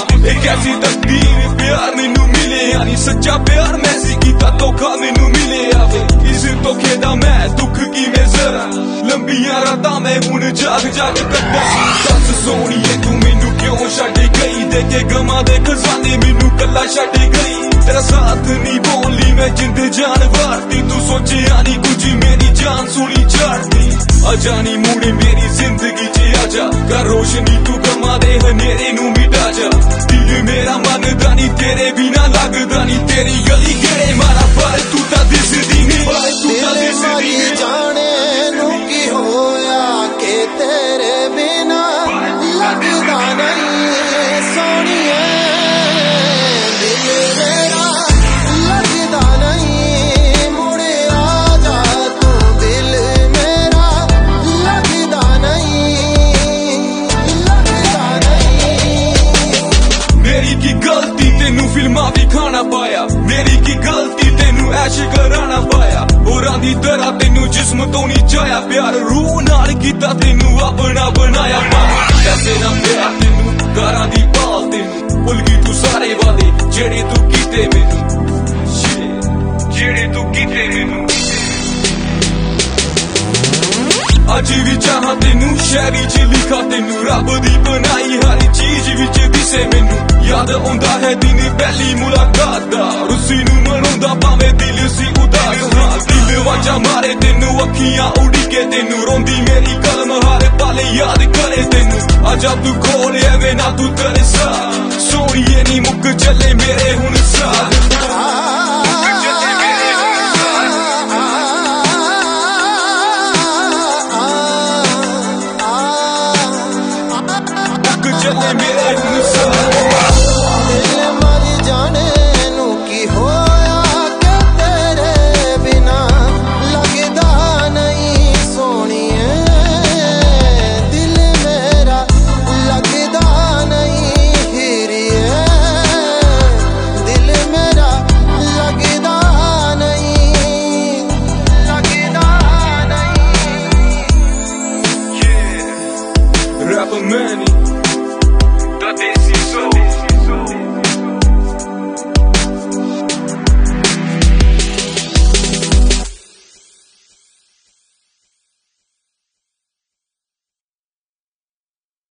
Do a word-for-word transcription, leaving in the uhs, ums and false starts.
एक ऐसी तकदीर प्यार मैनू मिले यानी सच्चा प्यार मैसी कीता धोखा मैनू मिले आवे इस धोखे दा मैं दुख की मैं जरा लंबियां रातां मैं हुण जाग जाग कट्टा दस सोहणीए तू मैनू क्यों छड्ड गई देखे गमां दे खजाने मैनू कल्ला छड्ड गई तेरा साथ नहीं बोली मैं जिंद जान वारती तू सोचिया नहीं कुछ मेरी जान सोनी चाड़ती आजा नी मुड़े मेरी जिंदगी च आजा कर रोशनी तू गमां दे हनेरे नू मिटा जा दिल मेरा मनदा नी तेरे बिना लगदा नी तेरी गली गेड़े मारा पर तू तां दिसदी नहीं पर तू तां दिसदी नहीं जाने नू की होया के तेरे बिना लगदा नहीं सोनिए दिल मेरा लगदा नहीं मुड़े आजा तू दिल मेरा लगदा नहीं लगदा नहीं मेरी की गलती तेनू फिल्मां विखाना पाया मेरी की गलती तेनू ऐश कराना पाया होरां दी तरह तेनू जिस्म तो नहीं चाया प्यार रूह नाल कीता तेनू अपना बनाया पैसे ना प्यार तेनू कारां दी पाल तेनू भुल गई तू सारे वादे जेड़े तू कीते मैनू जेड़े तू कीते मैनू अज भी चाह तेनू शहरी च लिखा तेनू रब दी बनाई हर चीज विच दिसे मैनू याद आउंदा है दिन पहली मुलाकात दा रुसी नू मनाउंदा भावें दिल सी उदास हाँ दिल वाजा मारे तेनू अखियां उड़ी के तेनू रोंदी मेरी कलम हर पल याद करे तेनू अजा तू खोल एवें ना तू तरसा सोहणीए नी मुक चले मेरे हुण साथ